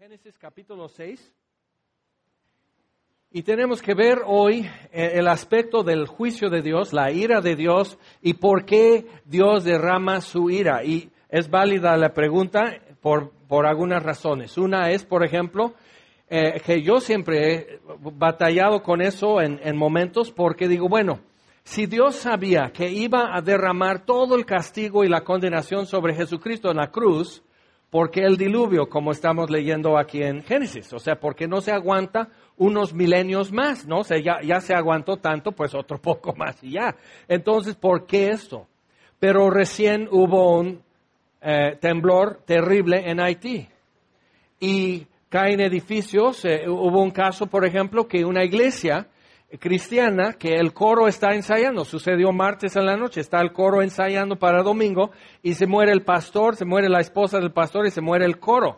Génesis capítulo 6. Y tenemos que ver hoy el aspecto del juicio de Dios, la ira de Dios y por qué Dios derrama su ira. Y es válida la pregunta por algunas razones. Una es, por ejemplo, que yo siempre he batallado con eso en momentos porque digo, bueno, si Dios sabía que iba a derramar todo el castigo y la condenación sobre Jesucristo en la cruz, ¿por qué el diluvio, como estamos leyendo aquí en Génesis? O sea, ¿por qué no se aguanta unos milenios más? ¿No? O sea, ya se aguantó tanto, pues otro poco más y ya. Entonces, ¿por qué esto? Pero recién hubo un temblor terrible en Haití. Y caen edificios. Hubo un caso, por ejemplo, que una iglesia cristiana, que el coro está ensayando, sucedió martes en la noche, está el coro ensayando para domingo, y se muere el pastor, se muere la esposa del pastor y se muere el coro.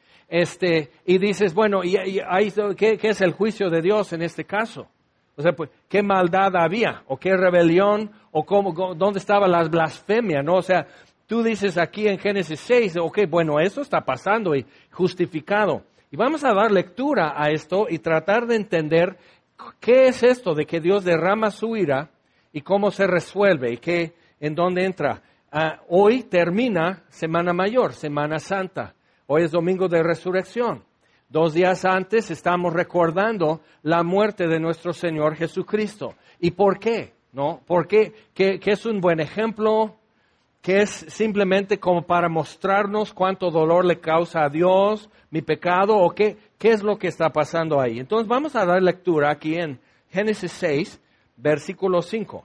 Y dices, bueno, ¿qué es el juicio de Dios en este caso? O sea, pues, ¿qué maldad había? ¿O qué rebelión? ¿O dónde estaba la blasfemia? ¿No? O sea, tú dices aquí en Génesis 6, ok, bueno, eso está pasando y justificado. Y vamos a dar lectura a esto y tratar de entender ¿qué es esto de que Dios derrama su ira y cómo se resuelve y en dónde entra? Hoy termina Semana Mayor, Semana Santa. Hoy es Domingo de Resurrección. 2 días antes estamos recordando la muerte de nuestro Señor Jesucristo. ¿Y por qué? ¿No? ¿Por qué? ¿Que es un buen ejemplo? ¿Que es simplemente como para mostrarnos cuánto dolor le causa a Dios mi pecado? ¿O qué es lo que está pasando ahí? Entonces vamos a dar lectura aquí en Génesis 6, versículo 5.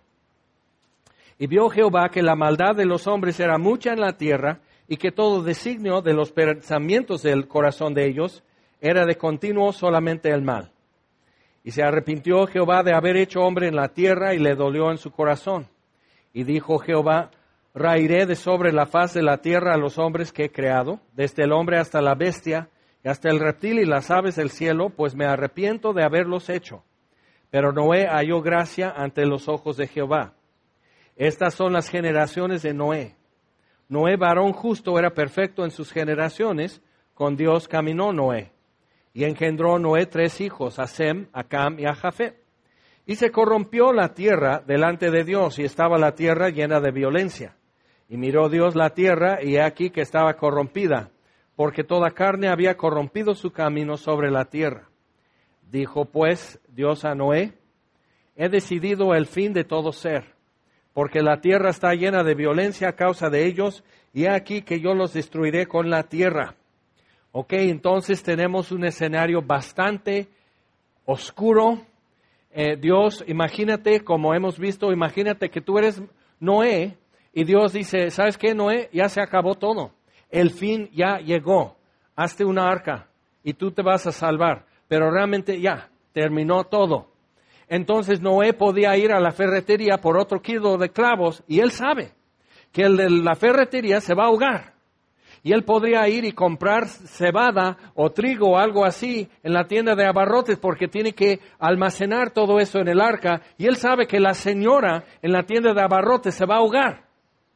Y vio Jehová que la maldad de los hombres era mucha en la tierra, y que todo designio de los pensamientos del corazón de ellos era de continuo solamente el mal. Y se arrepintió Jehová de haber hecho hombre en la tierra, y le dolió en su corazón. Y dijo Jehová: raeré de sobre la faz de la tierra a los hombres que he creado, desde el hombre hasta la bestia, y hasta el reptil y las aves del cielo, pues me arrepiento de haberlos hecho. Pero Noé halló gracia ante los ojos de Jehová. Estas son las generaciones de Noé. Noé, varón justo, era perfecto en sus generaciones, con Dios caminó Noé. Y engendró Noé 3 hijos, a Sem, a Cam y a Jafet. Y se corrompió la tierra delante de Dios, y estaba la tierra llena de violencia. Y miró Dios la tierra, y he aquí que estaba corrompida, porque toda carne había corrompido su camino sobre la tierra. Dijo pues Dios a Noé: he decidido el fin de todo ser, porque la tierra está llena de violencia a causa de ellos, y he aquí que yo los destruiré con la tierra. Ok, entonces tenemos un escenario bastante oscuro. Dios, imagínate, como hemos visto, imagínate que tú eres Noé, y Dios dice, ¿sabes qué, Noé? Ya se acabó todo. El fin ya llegó. Hazte una arca y tú te vas a salvar. Pero realmente ya terminó todo. Entonces Noé podía ir a la ferretería por otro kilo de clavos y él sabe que el de la ferretería se va a ahogar. Y él podría ir y comprar cebada o trigo o algo así en la tienda de abarrotes porque tiene que almacenar todo eso en el arca. Y él sabe que la señora en la tienda de abarrotes se va a ahogar.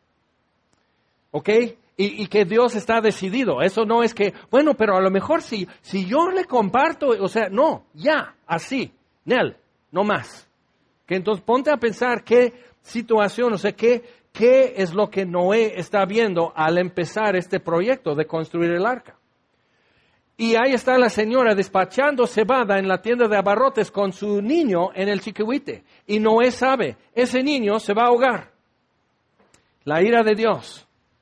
¿Ok? Y que Dios está decidido. Eso no es que, bueno, pero a lo mejor si yo le comparto, o sea, no, ya, así, Nel, no más. Que entonces ponte a pensar qué situación, o sea, qué es lo que Noé está viendo al empezar este proyecto de construir el arca. Y ahí está la señora despachando cebada en la tienda de abarrotes con su niño en el chiquihuite. Y Noé sabe, ese niño se va a ahogar. La ira de Dios.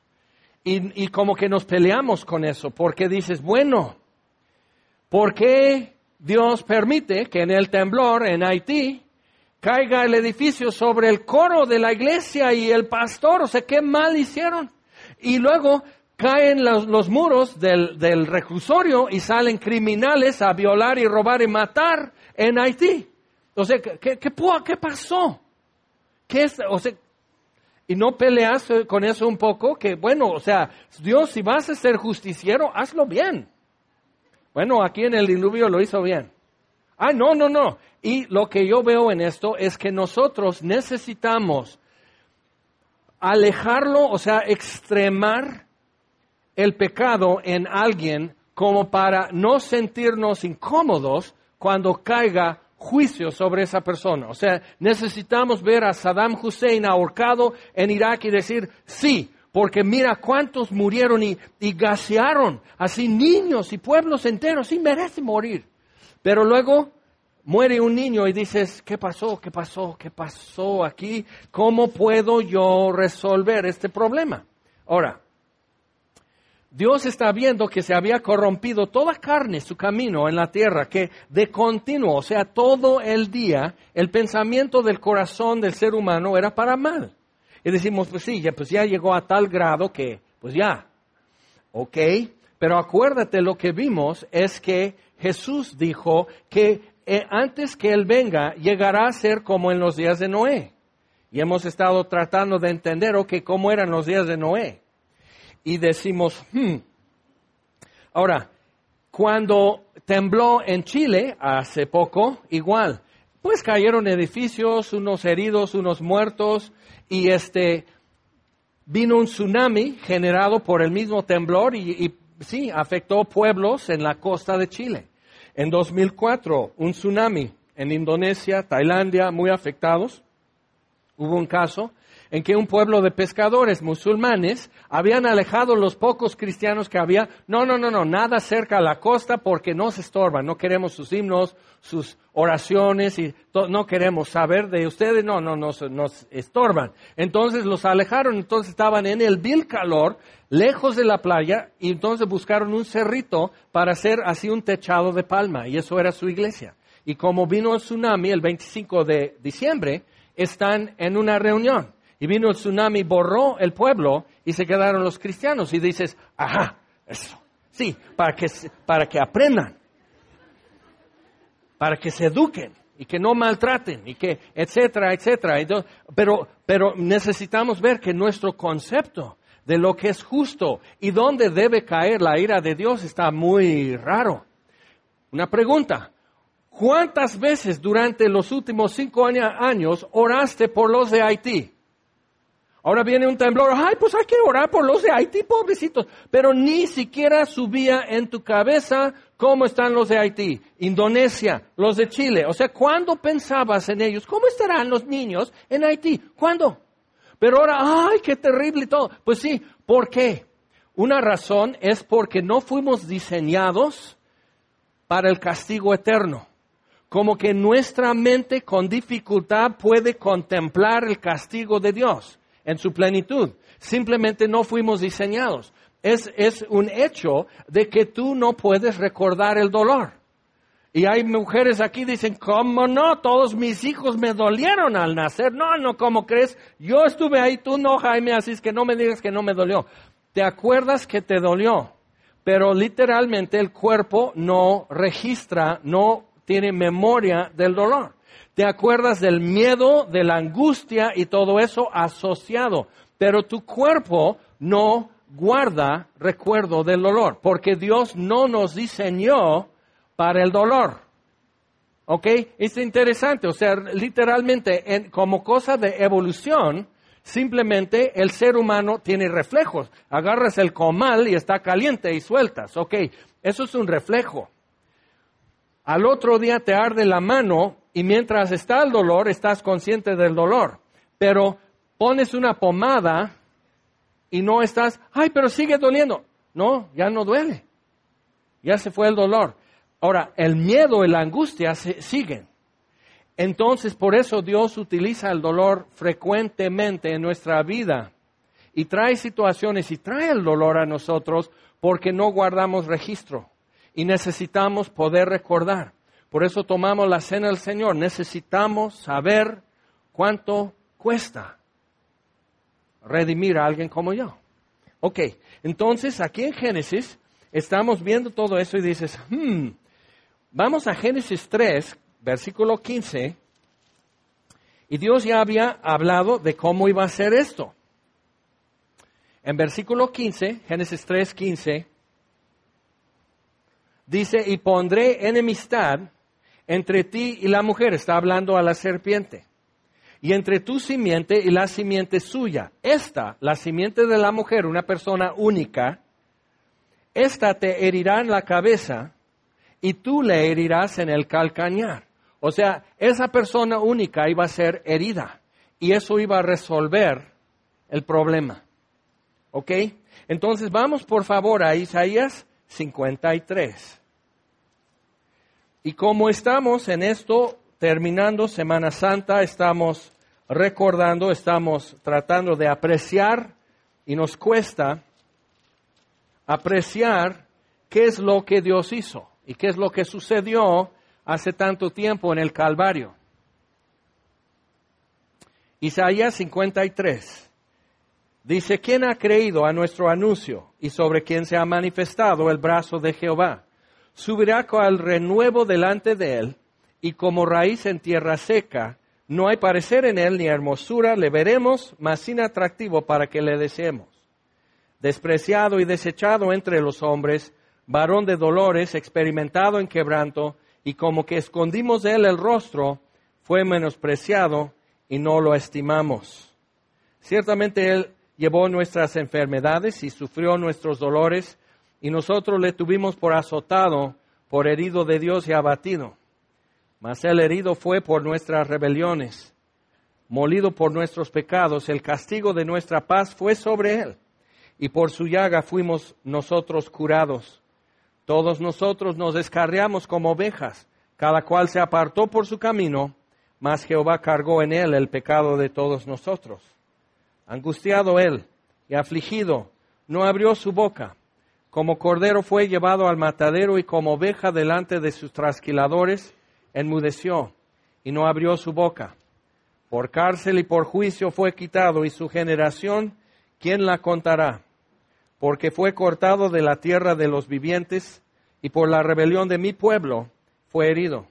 Y como que nos peleamos con eso, porque dices, bueno, ¿por qué Dios permite que en el temblor en Haití caiga el edificio sobre el coro de la iglesia y el pastor? O sea, ¿qué mal hicieron? Y luego caen los muros del reclusorio y salen criminales a violar y robar y matar en Haití. O sea, ¿qué pasó? O sea, y no peleas con eso un poco, que bueno, o sea, Dios, si vas a ser justiciero, hazlo bien. Bueno, aquí en el diluvio lo hizo bien. No. Y lo que yo veo en esto es que nosotros necesitamos alejarlo, o sea, extremar el pecado en alguien como para no sentirnos incómodos cuando caiga juicio sobre esa persona. O sea, necesitamos ver a Saddam Hussein ahorcado en Irak y decir, sí, porque mira cuántos murieron y gasearon, así niños y pueblos enteros, sí merece morir. Pero luego muere un niño y dices, ¿qué pasó? ¿Qué pasó? ¿Qué pasó aquí? ¿Cómo puedo yo resolver este problema? Ahora, Dios está viendo que se había corrompido toda carne, su camino en la tierra, que de continuo, o sea, todo el día, el pensamiento del corazón del ser humano era para mal. Y decimos, pues sí, ya llegó a tal grado que, pues ya, ok, pero acuérdate lo que vimos es que Jesús dijo que antes que Él venga, llegará a ser como en los días de Noé. Y hemos estado tratando de entender, ok, cómo eran los días de Noé. Y decimos, Ahora, cuando tembló en Chile hace poco, igual, pues cayeron edificios, unos heridos, unos muertos, y vino un tsunami generado por el mismo temblor y sí, afectó pueblos en la costa de Chile. En 2004, un tsunami en Indonesia, Tailandia, muy afectados. Hubo un caso en que un pueblo de pescadores musulmanes habían alejado los pocos cristianos que había. No, nada cerca a la costa porque nos estorban. No queremos sus himnos, sus oraciones y no queremos saber de ustedes. No, nos estorban. Entonces los alejaron, entonces estaban en el vil calor, lejos de la playa, y entonces buscaron un cerrito para hacer así un techado de palma, y eso era su iglesia. Y como vino el tsunami el 25 de diciembre, están en una reunión. Y vino el tsunami, borró el pueblo y se quedaron los cristianos. Y dices, ajá, eso, sí, para que aprendan, para que se eduquen y que no maltraten y que, etcétera, etcétera. Entonces, pero necesitamos ver que nuestro concepto de lo que es justo y dónde debe caer la ira de Dios está muy raro. Una pregunta. ¿Cuántas veces durante los últimos 5 años oraste por los de Haití? Ahora viene un temblor, ay, pues hay que orar por los de Haití, pobrecitos. Pero ni siquiera subía en tu cabeza cómo están los de Haití, Indonesia, los de Chile. O sea, ¿cuándo pensabas en ellos? ¿Cómo estarán los niños en Haití? ¿Cuándo? Pero ahora, ay, qué terrible y todo. Pues sí, ¿por qué? Una razón es porque no fuimos diseñados para el castigo eterno. Como que nuestra mente con dificultad puede contemplar el castigo de Dios en su plenitud. Simplemente no fuimos diseñados. Es un hecho de que tú no puedes recordar el dolor. Y hay mujeres aquí que dicen, ¿cómo no? Todos mis hijos me dolieron al nacer. No, ¿cómo crees? Yo estuve ahí, tú no, Jaime, así es que no me digas que no me dolió. ¿Te acuerdas que te dolió? Pero literalmente el cuerpo no registra, no tiene memoria del dolor. Te acuerdas del miedo, de la angustia y todo eso asociado. Pero tu cuerpo no guarda recuerdo del dolor, porque Dios no nos diseñó para el dolor. ¿Ok? Es interesante, o sea, literalmente como cosa de evolución, simplemente el ser humano tiene reflejos. Agarras el comal y está caliente y sueltas. ¿Ok? Eso es un reflejo. Al otro día te arde la mano y mientras está el dolor, estás consciente del dolor. Pero pones una pomada y no estás, ay, pero sigue doliendo. No, ya no duele. Ya se fue el dolor. Ahora, el miedo y la angustia siguen. Entonces, por eso Dios utiliza el dolor frecuentemente en nuestra vida. Y trae situaciones y trae el dolor a nosotros porque no guardamos registro. Y necesitamos poder recordar. Por eso tomamos la cena del Señor. Necesitamos saber cuánto cuesta redimir a alguien como yo. Ok, entonces aquí en Génesis estamos viendo todo eso y dices, vamos a Génesis 3, versículo 15. Y Dios ya había hablado de cómo iba a hacer esto. En versículo 15, Génesis 3, 15. Dice, y pondré enemistad entre ti y la mujer, está hablando a la serpiente, y entre tu simiente y la simiente suya. Esta, la simiente de la mujer, una persona única, Esta te herirá en la cabeza y tú le herirás en el calcañar. O sea, esa persona única iba a ser herida y eso iba a resolver el problema. ¿Ok? Entonces vamos por favor a Isaías 53. Y como estamos en esto, terminando Semana Santa, estamos recordando, estamos tratando de apreciar y nos cuesta apreciar qué es lo que Dios hizo y qué es lo que sucedió hace tanto tiempo en el Calvario. Isaías 53 dice: ¿Quién ha creído a nuestro anuncio y sobre quién se ha manifestado el brazo de Jehová? Subirá cual renuevo delante de él y como raíz en tierra seca. No hay parecer en él ni hermosura, le veremos, mas sin atractivo para que le deseemos. Despreciado y desechado entre los hombres, varón de dolores, experimentado en quebranto, y como que escondimos de él el rostro, fue menospreciado y no lo estimamos. Ciertamente él llevó nuestras enfermedades y sufrió nuestros dolores, y nosotros le tuvimos por azotado, por herido de Dios y abatido. Mas el herido fue por nuestras rebeliones, molido por nuestros pecados, el castigo de nuestra paz fue sobre él, y por su llaga fuimos nosotros curados. Todos nosotros nos descarriamos como ovejas, cada cual se apartó por su camino, mas Jehová cargó en él el pecado de todos nosotros. Angustiado él y afligido, no abrió su boca. Como cordero fue llevado al matadero y como oveja delante de sus trasquiladores, enmudeció y no abrió su boca. Por cárcel y por juicio fue quitado, y su generación, ¿quién la contará? Porque fue cortado de la tierra de los vivientes, y por la rebelión de mi pueblo fue herido.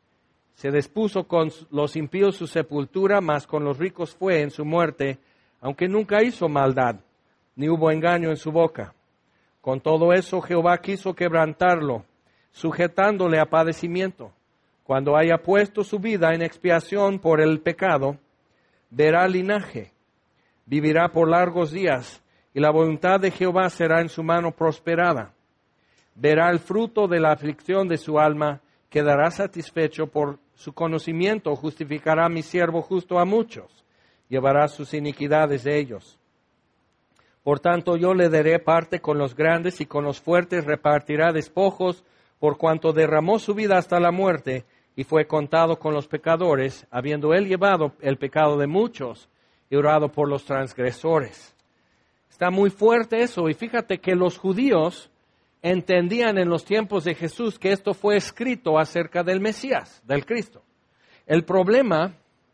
Se dispuso con los impíos su sepultura, mas con los ricos fue en su muerte, aunque nunca hizo maldad, ni hubo engaño en su boca. Con todo eso Jehová quiso quebrantarlo, sujetándole a padecimiento. Cuando haya puesto su vida en expiación por el pecado, verá linaje, vivirá por largos días, y la voluntad de Jehová será en su mano prosperada. Verá el fruto de la aflicción de su alma, quedará satisfecho por su conocimiento, justificará mi siervo justo a muchos, llevará sus iniquidades de ellos. Por tanto yo le daré parte con los grandes y con los fuertes repartirá despojos, por cuanto derramó su vida hasta la muerte y fue contado con los pecadores, habiendo él llevado el pecado de muchos y orado por los transgresores. Está muy fuerte eso, y fíjate que los judíos entendían en los tiempos de Jesús que esto fue escrito acerca del Mesías, del Cristo. El problema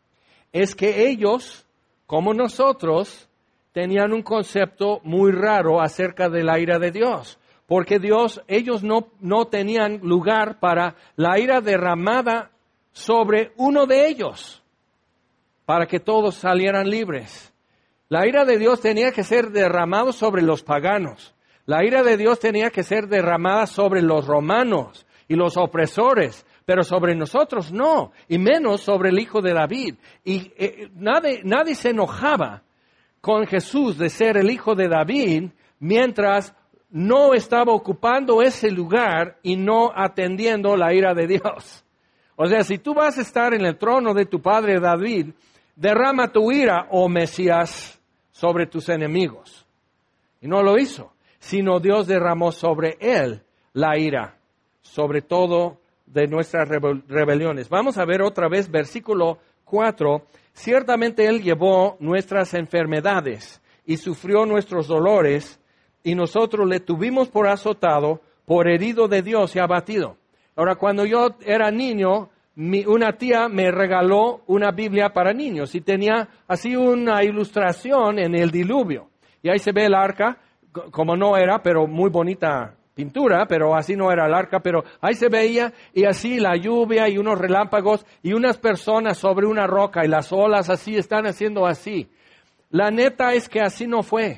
es que ellos, como nosotros, tenían un concepto muy raro acerca de la ira de Dios, porque ellos no tenían lugar para la ira derramada sobre uno de ellos, para que todos salieran libres. La ira de Dios tenía que ser derramada sobre los paganos. La ira de Dios tenía que ser derramada sobre los romanos y los opresores, pero sobre nosotros no, y menos sobre el Hijo de David. Y nadie se enojaba con Jesús de ser el Hijo de David mientras no estaba ocupando ese lugar y no atendiendo la ira de Dios. O sea, si tú vas a estar en el trono de tu padre David, derrama tu ira, oh Mesías, sobre tus enemigos. Y no lo hizo, sino Dios derramó sobre él la ira, sobre todo de nuestras rebeliones. Vamos a ver otra vez versículo 4. Ciertamente él llevó nuestras enfermedades y sufrió nuestros dolores, y nosotros le tuvimos por azotado, por herido de Dios y abatido. Ahora, cuando yo era niño, una tía me regaló una Biblia para niños y tenía así una ilustración en el diluvio. Y ahí se ve el arca, como no era, pero muy bonita pintura, pero así no era el arca, pero ahí se veía, y así la lluvia y unos relámpagos y unas personas sobre una roca y las olas así están haciendo así. La neta es que así no fue,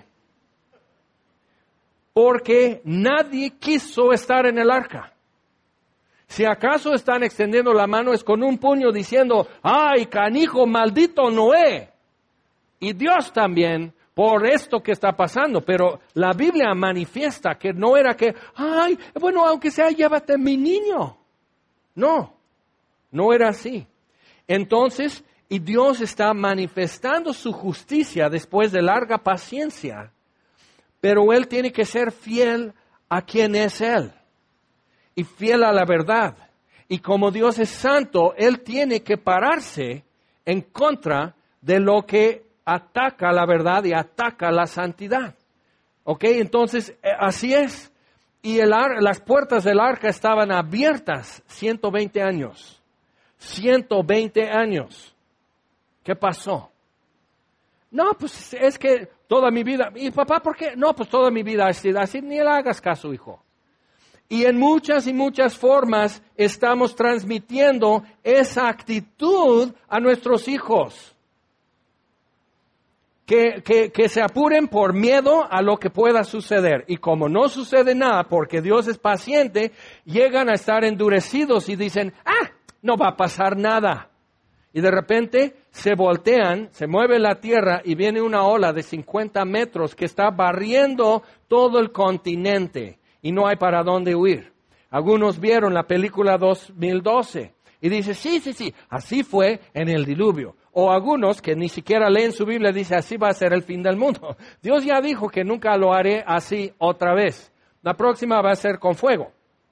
porque nadie quiso estar en el arca. Si acaso están extendiendo la mano es con un puño diciendo, ¡ay, canijo, maldito Noé! Y Dios también, por esto que está pasando, pero la Biblia manifiesta que no era que, ay, bueno, aunque sea, llévate mi niño. No era así. Entonces, y Dios está manifestando su justicia después de larga paciencia, pero Él tiene que ser fiel a quien es Él y fiel a la verdad. Y como Dios es santo, Él tiene que pararse en contra de lo que ataca la verdad y ataca la santidad. ¿Ok? Entonces, así es. Y las puertas del arca estaban abiertas 120 años. 120 años. ¿Qué pasó? No, pues es que toda mi vida. ¿Y papá por qué? No, pues toda mi vida ha sido así. Ni le hagas caso, hijo. Y en muchas y muchas formas estamos transmitiendo esa actitud a nuestros hijos. Que se apuren por miedo a lo que pueda suceder. Y como no sucede nada, porque Dios es paciente, llegan a estar endurecidos y dicen, no va a pasar nada. Y de repente se voltean, se mueve la tierra y viene una ola de 50 metros que está barriendo todo el continente. Y no hay para dónde huir. Algunos vieron la película 2012 y dicen, sí, así fue en el diluvio. O algunos que ni siquiera leen su Biblia dicen, así va a ser el fin del mundo. Dios ya dijo que nunca lo haré así otra vez. La próxima va a ser con fuego.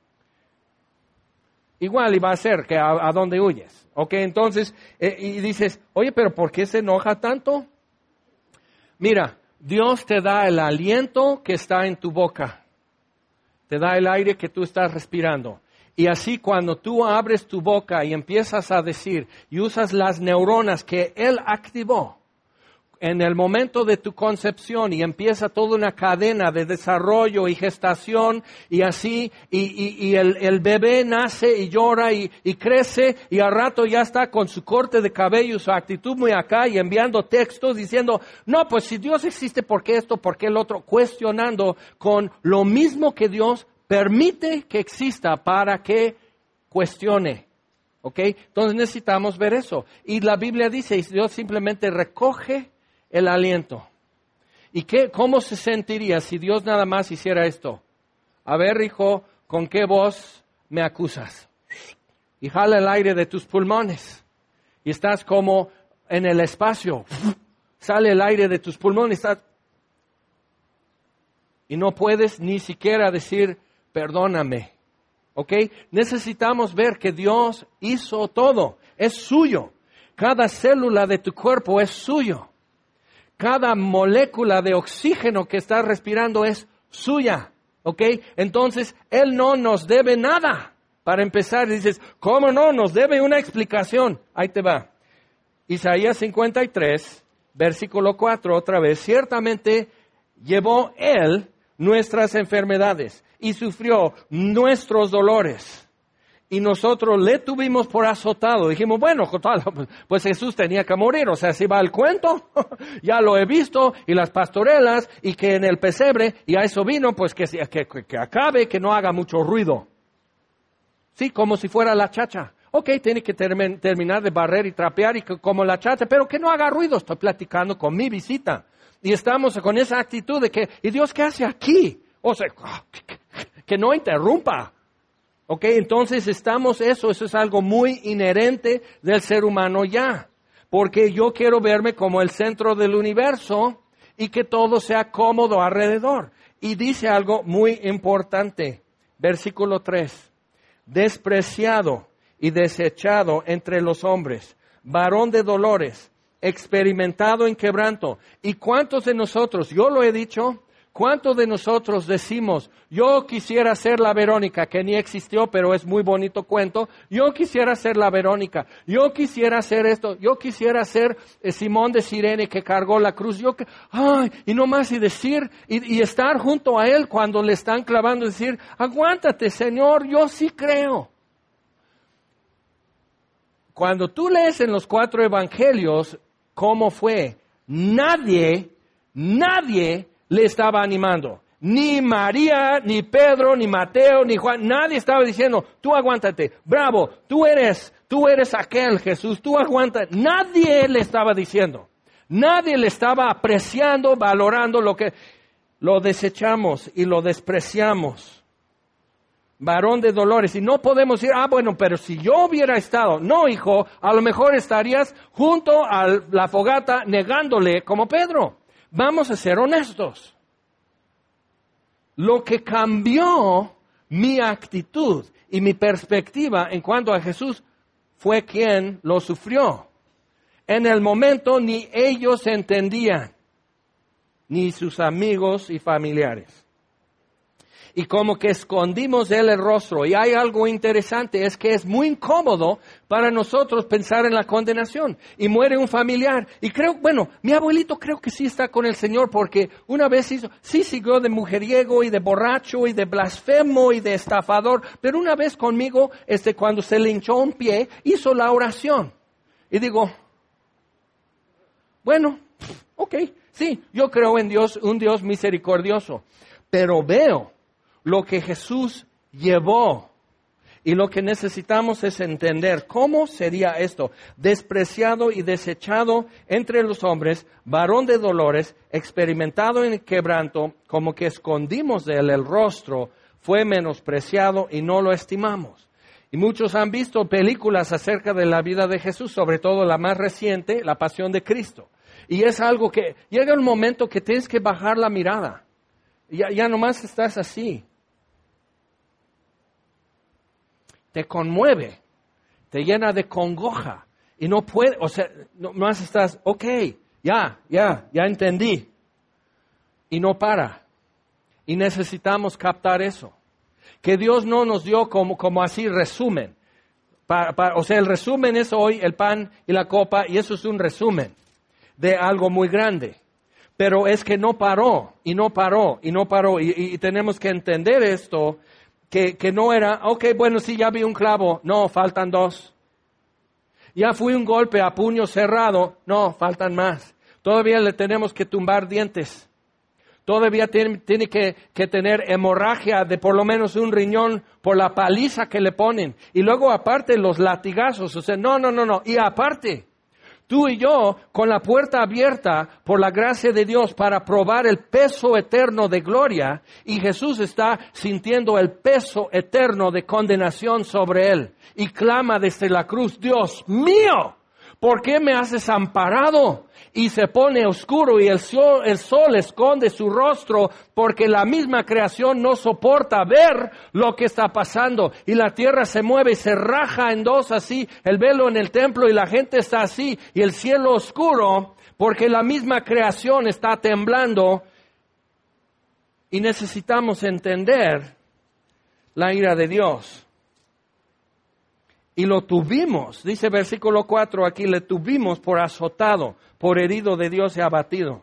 Igual iba a ser que a dónde huyes. Ok, entonces, y dices, oye, pero ¿por qué se enoja tanto? Mira, Dios te da el aliento que está en tu boca. Te da el aire que tú estás respirando. Y así cuando tú abres tu boca y empiezas a decir y usas las neuronas que Él activó en el momento de tu concepción y empieza toda una cadena de desarrollo y gestación y así, y el bebé nace y llora y crece y al rato ya está con su corte de cabello y su actitud muy acá y enviando textos diciendo, no, pues si Dios existe, ¿por qué esto? ¿Por qué el otro? Cuestionando con lo mismo que Dios permite que exista para que cuestione. ¿Ok? Entonces necesitamos ver eso. Y la Biblia dice, Dios simplemente recoge el aliento. ¿Y cómo se sentiría si Dios nada más hiciera esto? A ver, hijo, ¿con qué voz me acusas? Y jala el aire de tus pulmones. Y estás como en el espacio. Sale el aire de tus pulmones. Y no puedes ni siquiera decir, perdóname. ¿Ok? Necesitamos ver que Dios hizo todo. Es suyo. Cada célula de tu cuerpo es suyo. Cada molécula de oxígeno que estás respirando es suya. ¿Ok? Entonces, Él no nos debe nada. Para empezar, dices, ¿cómo no? Nos debe una explicación. Ahí te va. Isaías 53, versículo 4, otra vez. Ciertamente llevó Él nuestras enfermedades y sufrió nuestros dolores. Y nosotros le tuvimos por azotado. Dijimos, bueno, pues Jesús tenía que morir. O sea, si va el cuento, ya lo he visto, y las pastorelas, y que en el pesebre, y a eso vino, pues que acabe, que no haga mucho ruido. Sí, como si fuera la chacha. Ok, tiene que terminar de barrer y trapear, y como la chacha, pero que no haga ruido. Estoy platicando con mi visita. Y estamos con esa actitud de que, ¿y Dios qué hace aquí? O sea, que no interrumpa. Ok, entonces eso es algo muy inherente del ser humano ya. Porque yo quiero verme como el centro del universo y que todo sea cómodo alrededor. Y dice algo muy importante, versículo 3. Despreciado y desechado entre los hombres, varón de dolores, experimentado en quebranto. ¿Y cuántos de nosotros, yo lo he dicho, cuántos de nosotros decimos, yo quisiera ser la Verónica, que ni existió, pero es muy bonito cuento, yo quisiera ser la Verónica, yo quisiera ser esto, yo quisiera ser Simón de Cirene que cargó la cruz, y no más y decir, y estar junto a él cuando le están clavando, decir, aguántate Señor, yo sí creo. Cuando tú lees en los 4 evangelios, ¿cómo fue? Nadie le estaba animando. Ni María, ni Pedro, ni Mateo, ni Juan. Nadie estaba diciendo, tú aguántate. Bravo, tú eres aquel Jesús, tú aguanta. Nadie le estaba diciendo. Nadie le estaba apreciando, valorando lo desechamos y lo despreciamos. Varón de dolores. Y no podemos decir, bueno, pero si yo hubiera estado. No, hijo, a lo mejor estarías junto a la fogata negándole como Pedro. Vamos a ser honestos. Lo que cambió mi actitud y mi perspectiva en cuanto a Jesús fue quien lo sufrió. En el momento ni ellos entendían, ni sus amigos y familiares. Y como que escondimos de él el rostro. Y hay algo interesante, es que es muy incómodo para nosotros pensar en la condenación. Y muere un familiar. Y creo, mi abuelito creo que sí está con el Señor, porque una vez siguió de mujeriego y de borracho y de blasfemo y de estafador. Pero una vez conmigo, cuando se le hinchó un pie, hizo la oración. Y digo, ok, sí, yo creo en Dios, un Dios misericordioso. Pero veo lo que Jesús llevó. Y lo que necesitamos es entender cómo sería esto. Despreciado y desechado entre los hombres, varón de dolores, experimentado en quebranto, como que escondimos de él el rostro, fue menospreciado y no lo estimamos. Y muchos han visto películas acerca de la vida de Jesús, sobre todo la más reciente, La Pasión de Cristo. Y es algo que llega un momento que tienes que bajar la mirada. Ya nomás estás así. Te conmueve, te llena de congoja y no puede, nomás estás, ya entendí. Y no para. Y necesitamos captar eso. Que Dios no nos dio como así resumen. El resumen es hoy el pan y la copa, y eso es un resumen de algo muy grande. Pero es que no paró, y no paró, y no paró. Y tenemos que entender esto. Que no era, sí, ya vi un clavo, no, faltan 2. Ya fui un golpe a puño cerrado, no, faltan más. Todavía le tenemos que tumbar dientes. Todavía tiene que tener hemorragia de por lo menos un riñón por la paliza que le ponen. Y luego aparte los latigazos, no. Y aparte, tú y yo con la puerta abierta por la gracia de Dios para probar el peso eterno de gloria, y Jesús está sintiendo el peso eterno de condenación sobre él y clama desde la cruz, Dios mío, ¿por qué me has desamparado? Y se pone oscuro y el sol esconde su rostro, porque la misma creación no soporta ver lo que está pasando. Y la tierra se mueve y se raja en 2 así, el velo en el templo, y la gente está así, y el cielo oscuro, porque la misma creación está temblando. Y necesitamos entender la ira de Dios. Y lo tuvimos, dice versículo 4 aquí, le tuvimos por azotado, por herido de Dios y abatido.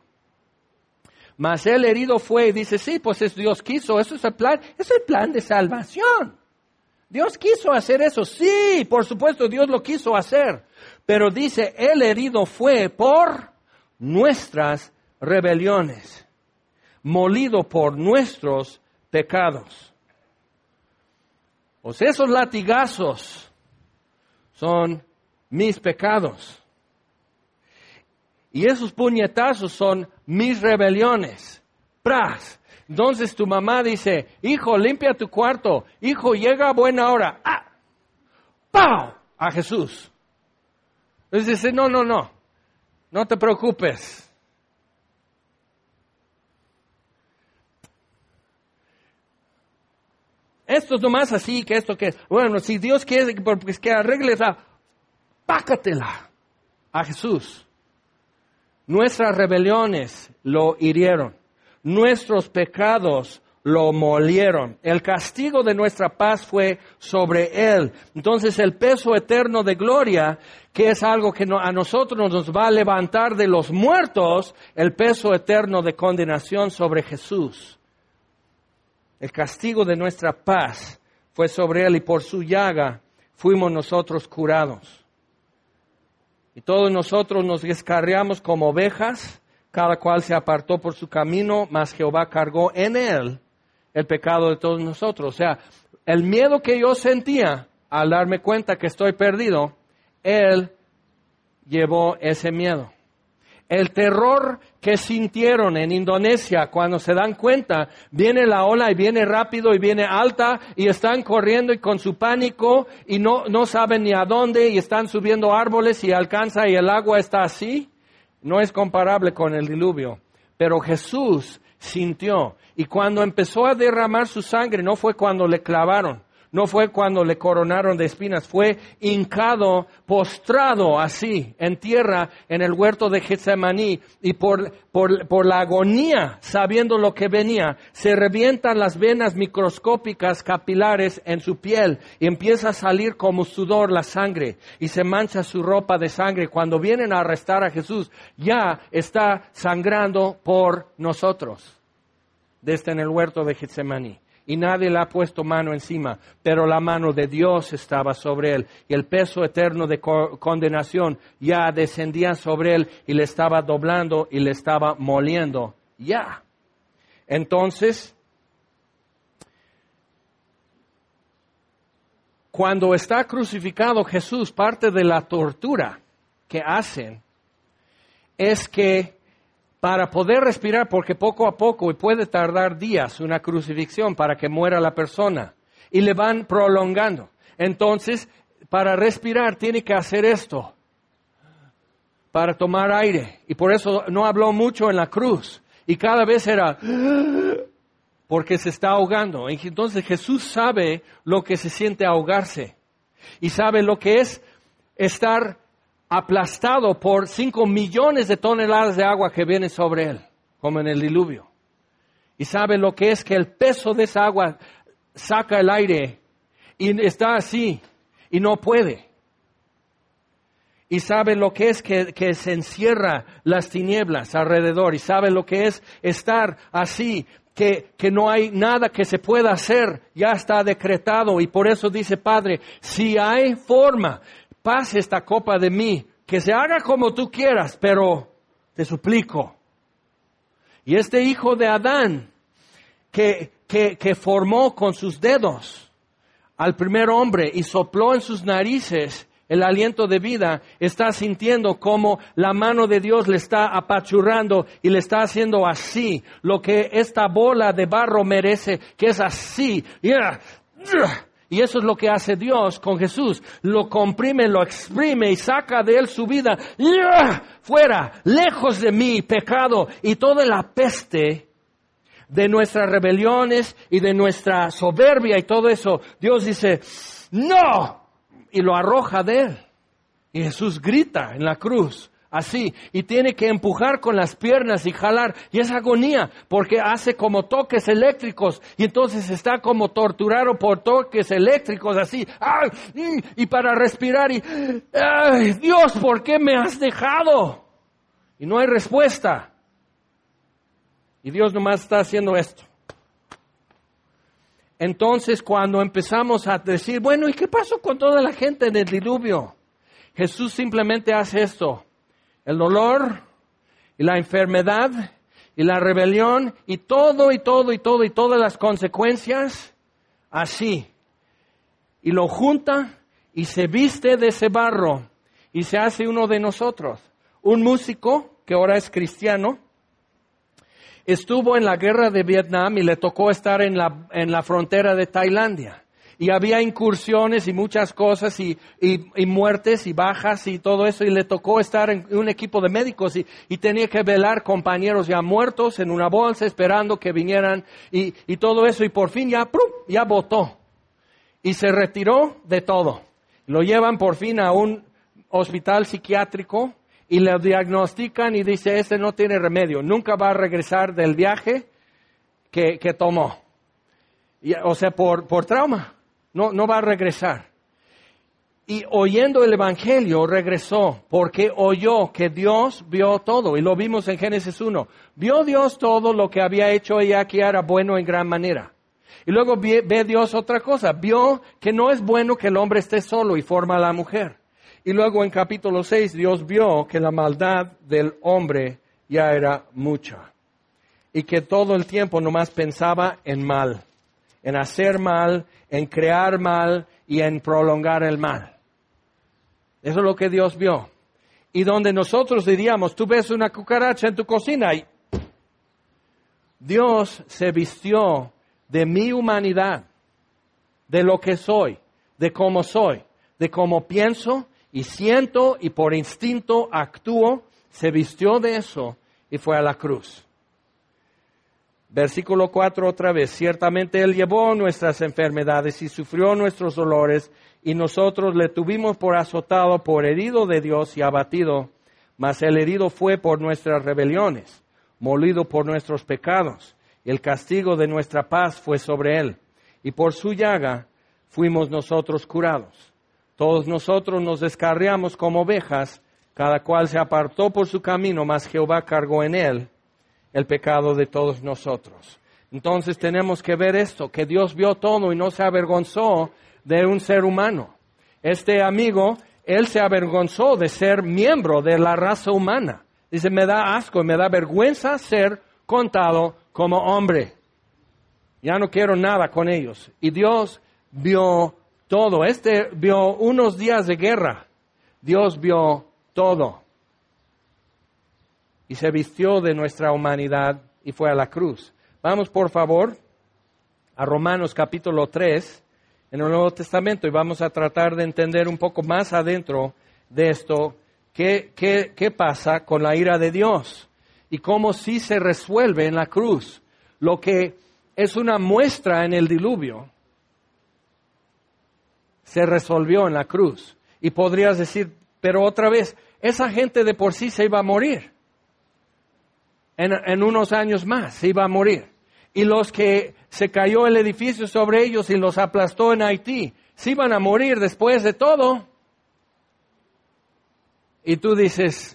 Mas él herido fue, y dice, sí, pues es Dios quiso, eso es el plan de salvación. Dios quiso hacer eso, sí, por supuesto Dios lo quiso hacer. Pero dice, él herido fue por nuestras rebeliones, molido por nuestros pecados. Pues esos latigazos son mis pecados. Y esos puñetazos son mis rebeliones. ¡Pras! Entonces tu mamá dice, hijo, limpia tu cuarto. Hijo, llega a buena hora. ¡Ah! ¡Pau! A Jesús. Entonces dice, no te preocupes. Esto es nomás así, que esto que... Bueno, si Dios quiere que arregles pácatela a Jesús. Nuestras rebeliones lo hirieron. Nuestros pecados lo molieron. El castigo de nuestra paz fue sobre él. Entonces el peso eterno de gloria, que es algo que a nosotros nos va a levantar de los muertos, el peso eterno de condenación sobre Jesús. El castigo de nuestra paz fue sobre él, y por su llaga fuimos nosotros curados. Y todos nosotros nos descarriamos como ovejas, cada cual se apartó por su camino, mas Jehová cargó en él el pecado de todos nosotros. O sea, el miedo que yo sentía al darme cuenta que estoy perdido, él llevó ese miedo. El terror que sintieron en Indonesia cuando se dan cuenta, viene la ola y viene rápido y viene alta y están corriendo y con su pánico y no saben ni a dónde y están subiendo árboles y alcanza y el agua está así, no es comparable con el diluvio. Pero Jesús sintió y cuando empezó a derramar su sangre no fue cuando le clavaron. No fue cuando le coronaron de espinas, fue hincado, postrado así, en tierra, en el huerto de Getsemaní. Y por la agonía, sabiendo lo que venía, se revientan las venas microscópicas capilares en su piel y empieza a salir como sudor la sangre y se mancha su ropa de sangre. Cuando vienen a arrestar a Jesús, ya está sangrando por nosotros, desde en el huerto de Getsemaní. Y nadie le ha puesto mano encima, pero la mano de Dios estaba sobre él. Y el peso eterno de condenación ya descendía sobre él y le estaba doblando y le estaba moliendo. Ya. Entonces, cuando está crucificado Jesús, parte de la tortura que hacen es que para poder respirar, porque poco a poco, y puede tardar días, una crucifixión para que muera la persona, y le van prolongando. Entonces, para respirar tiene que hacer esto, para tomar aire. Y por eso no habló mucho en la cruz. Y cada vez era, porque se está ahogando. Entonces Jesús sabe lo que se siente ahogarse. Y sabe lo que es estar aplastado por 5 millones de toneladas de agua que vienen sobre él, como en el diluvio. Y sabe lo que es que el peso de esa agua saca el aire y está así y no puede. Y sabe lo que es que se encierra las tinieblas alrededor. Y sabe lo que es estar así, que no hay nada que se pueda hacer, ya está decretado. Y por eso dice, Padre, si hay forma, pase esta copa de mí, que se haga como tú quieras, pero te suplico. Y este hijo de Adán, que formó con sus dedos al primer hombre y sopló en sus narices el aliento de vida, está sintiendo como la mano de Dios le está apachurrando y le está haciendo así, lo que esta bola de barro merece, que es así. Y eso es lo que hace Dios con Jesús. Lo comprime, lo exprime y saca de él su vida. Fuera, lejos de mí, pecado y toda la peste de nuestras rebeliones y de nuestra soberbia y todo eso. Dios dice, ¡no! Y lo arroja de él. Y Jesús grita en la cruz, así, y tiene que empujar con las piernas y jalar, y es agonía, porque hace como toques eléctricos, y entonces está como torturado por toques eléctricos, así, ¡ay! Y para respirar, y ¡ay, Dios, ¿por qué me has dejado? Y no hay respuesta. Y Dios nomás está haciendo esto. Entonces, cuando empezamos a decir, bueno, ¿y qué pasó con toda la gente en el diluvio? Jesús simplemente hace esto. El dolor y la enfermedad y la rebelión y todas las consecuencias, así. Y lo junta y se viste de ese barro y se hace uno de nosotros. Un músico que ahora es cristiano, estuvo en la guerra de Vietnam y le tocó estar en la frontera de Tailandia. Y había incursiones y muchas cosas y muertes y bajas y todo eso. Y le tocó estar en un equipo de médicos y tenía que velar compañeros ya muertos en una bolsa esperando que vinieran y todo eso. Y por fin ya botó. Y se retiró de todo. Lo llevan por fin a un hospital psiquiátrico y le diagnostican y dice, este no tiene remedio. Nunca va a regresar del viaje que tomó. O sea, por trauma. No va a regresar. Y oyendo el Evangelio regresó porque oyó que Dios vio todo. Y lo vimos en Génesis 1. Vio Dios todo lo que había hecho y aquí era bueno en gran manera. Y luego ve Dios otra cosa. Vio que no es bueno que el hombre esté solo y forma a la mujer. Y luego en capítulo 6 Dios vio que la maldad del hombre ya era mucha. Y que todo el tiempo nomás pensaba en mal. En hacer mal, en crear mal y en prolongar el mal. Eso es lo que Dios vio. Y donde nosotros diríamos, tú ves una cucaracha en tu cocina y Dios se vistió de mi humanidad, de lo que soy, de cómo pienso y siento y por instinto actúo, se vistió de eso y fue a la cruz. Versículo 4 otra vez, ciertamente Él llevó nuestras enfermedades y sufrió nuestros dolores, y nosotros le tuvimos por azotado, por herido de Dios y abatido, mas el herido fue por nuestras rebeliones, molido por nuestros pecados, y el castigo de nuestra paz fue sobre Él, y por su llaga fuimos nosotros curados. Todos nosotros nos descarriamos como ovejas, cada cual se apartó por su camino, mas Jehová cargó en Él el pecado de todos nosotros. Entonces tenemos que ver esto, que Dios vio todo y no se avergonzó de un ser humano. Este amigo, él se avergonzó de ser miembro de la raza humana. Dice, me da asco, me da vergüenza ser contado como hombre. Ya no quiero nada con ellos. Y Dios vio todo. Vio unos días de guerra. Dios vio todo. Y se vistió de nuestra humanidad y fue a la cruz. Vamos, por favor, a Romanos capítulo 3, en el Nuevo Testamento, y vamos a tratar de entender un poco más adentro de esto, qué pasa con la ira de Dios y cómo sí se resuelve en la cruz. Lo que es una muestra en el diluvio, se resolvió en la cruz. Y podrías decir, pero otra vez, esa gente de por sí se iba a morir. En unos años más se iba a morir. Y los que se cayó el edificio sobre ellos y los aplastó en Haití, se iban a morir después de todo. Y tú dices,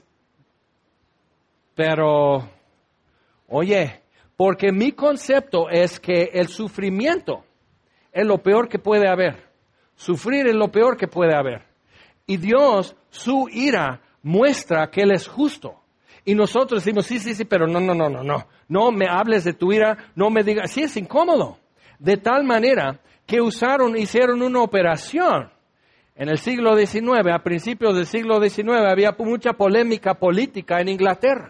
pero, oye, porque mi concepto es que el sufrimiento es lo peor que puede haber. Sufrir es lo peor que puede haber. Y Dios, su ira, muestra que Él es justo. Y nosotros decimos, sí, pero no me hables de tu ira, no me digas, sí es incómodo. De tal manera que hicieron una operación. En el siglo XIX, a principios del siglo XIX, había mucha polémica política en Inglaterra.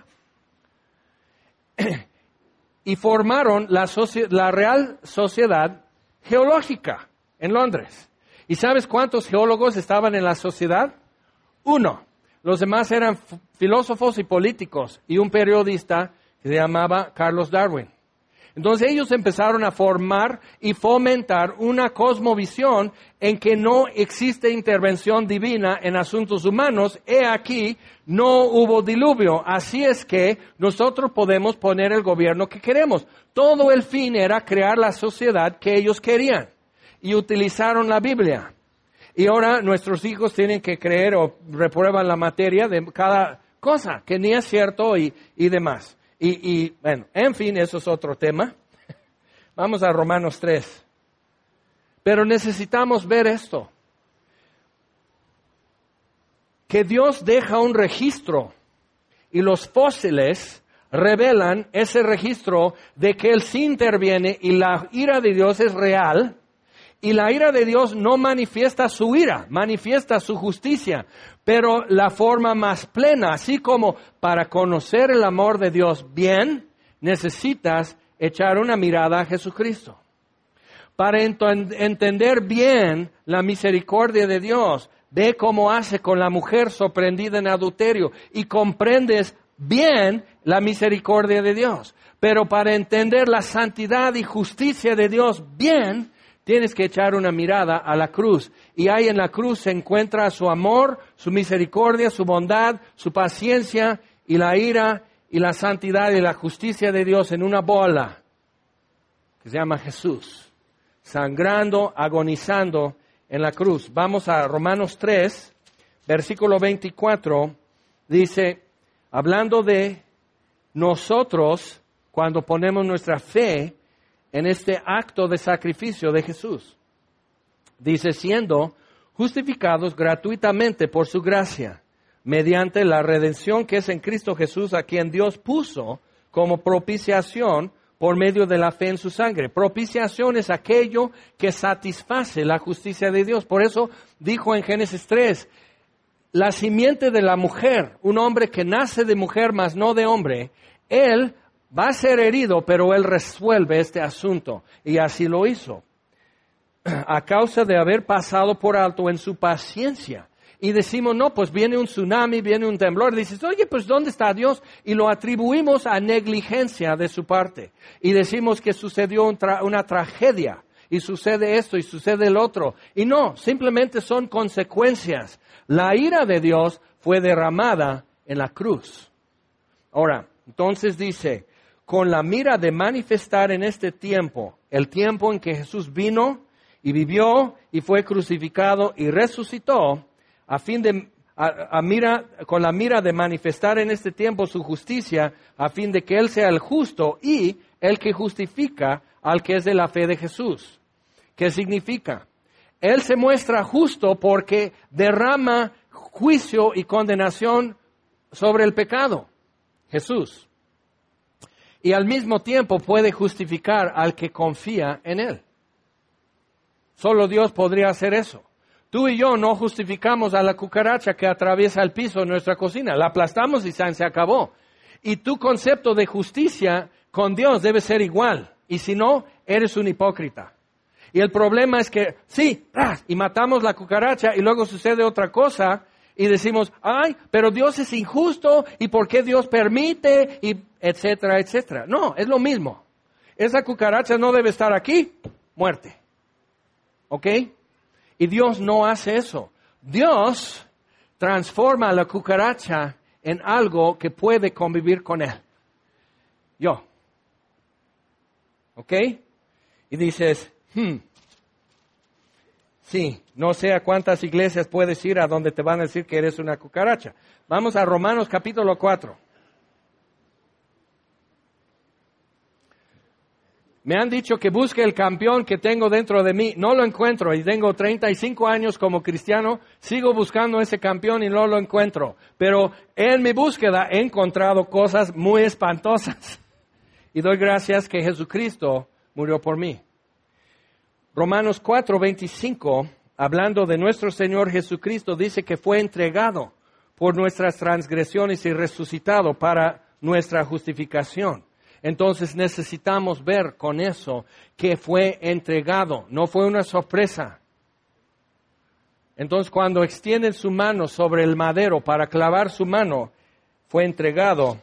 Y formaron la Real Sociedad Geológica en Londres. ¿Y sabes cuántos geólogos estaban en la sociedad? 1. Los demás eran filósofos y políticos y un periodista que se llamaba Carlos Darwin. Entonces ellos empezaron a formar y fomentar una cosmovisión en que no existe intervención divina en asuntos humanos. He aquí, no hubo diluvio. Así es que nosotros podemos poner el gobierno que queremos. Todo el fin era crear la sociedad que ellos querían. Y utilizaron la Biblia. Y ahora nuestros hijos tienen que creer o reprueban la materia de cada cosa que ni es cierto y demás. Y bueno, en fin, eso es otro tema. Vamos a Romanos 3. Pero necesitamos ver esto. Que Dios deja un registro y los fósiles revelan ese registro de que Él sí interviene y la ira de Dios es real. Y la ira de Dios no manifiesta su ira, manifiesta su justicia, pero la forma más plena, así como para conocer el amor de Dios bien, necesitas echar una mirada a Jesucristo. Para entender bien la misericordia de Dios, ve cómo hace con la mujer sorprendida en adulterio y comprendes bien la misericordia de Dios. Pero para entender la santidad y justicia de Dios bien, tienes que echar una mirada a la cruz. Y ahí en la cruz se encuentra su amor, su misericordia, su bondad, su paciencia y la ira y la santidad y la justicia de Dios en una bola que se llama Jesús, sangrando, agonizando en la cruz. Vamos a Romanos 3, versículo 24, dice, hablando de nosotros cuando ponemos nuestra fe en este acto de sacrificio de Jesús. Dice, siendo justificados gratuitamente por su gracia, mediante la redención que es en Cristo Jesús, a quien Dios puso como propiciación por medio de la fe en su sangre. Propiciación es aquello que satisface la justicia de Dios. Por eso dijo en Génesis 3, la simiente de la mujer, un hombre que nace de mujer, mas no de hombre, él va a ser herido, pero él resuelve este asunto. Y así lo hizo, a causa de haber pasado por alto en su paciencia. Y decimos, no, pues viene un tsunami, viene un temblor. Y dices, oye, pues ¿dónde está Dios? Y lo atribuimos a negligencia de su parte. Y decimos que sucedió una tragedia. Y sucede esto y sucede el otro. Y no, simplemente son consecuencias. La ira de Dios fue derramada en la cruz. Ahora, entonces dice, con la mira de manifestar en este tiempo, el tiempo en que Jesús vino y vivió y fue crucificado y resucitó, con la mira de manifestar en este tiempo su justicia, a fin de que Él sea el justo y el que justifica al que es de la fe de Jesús. ¿Qué significa? Él se muestra justo porque derrama juicio y condenación sobre el pecado, Jesús. Y al mismo tiempo puede justificar al que confía en Él. Solo Dios podría hacer eso. Tú y yo no justificamos a la cucaracha que atraviesa el piso de nuestra cocina. La aplastamos y se acabó. Y tu concepto de justicia con Dios debe ser igual. Y si no, eres un hipócrita. Y el problema es que, sí, y matamos la cucaracha y luego sucede otra cosa y decimos, ay, pero Dios es injusto y ¿por qué Dios permite? Y etcétera, etcétera. No, es lo mismo. Esa cucaracha no debe estar aquí, muerte. ¿Ok? Y Dios no hace eso. Dios transforma a la cucaracha en algo que puede convivir con Él. Yo. ¿Ok? Y dices, sí, no sé a cuántas iglesias puedes ir a donde te van a decir que eres una cucaracha. Vamos a Romanos capítulo 4. Me han dicho que busque el campeón que tengo dentro de mí. No lo encuentro y tengo 35 años como cristiano. Sigo buscando ese campeón y no lo encuentro. Pero en mi búsqueda he encontrado cosas muy espantosas. Y doy gracias que Jesucristo murió por mí. Romanos 4:25, hablando de nuestro Señor Jesucristo, dice que fue entregado por nuestras transgresiones y resucitado para nuestra justificación. Entonces necesitamos ver con eso que fue entregado, no fue una sorpresa. Entonces cuando extienden su mano sobre el madero para clavar su mano, fue entregado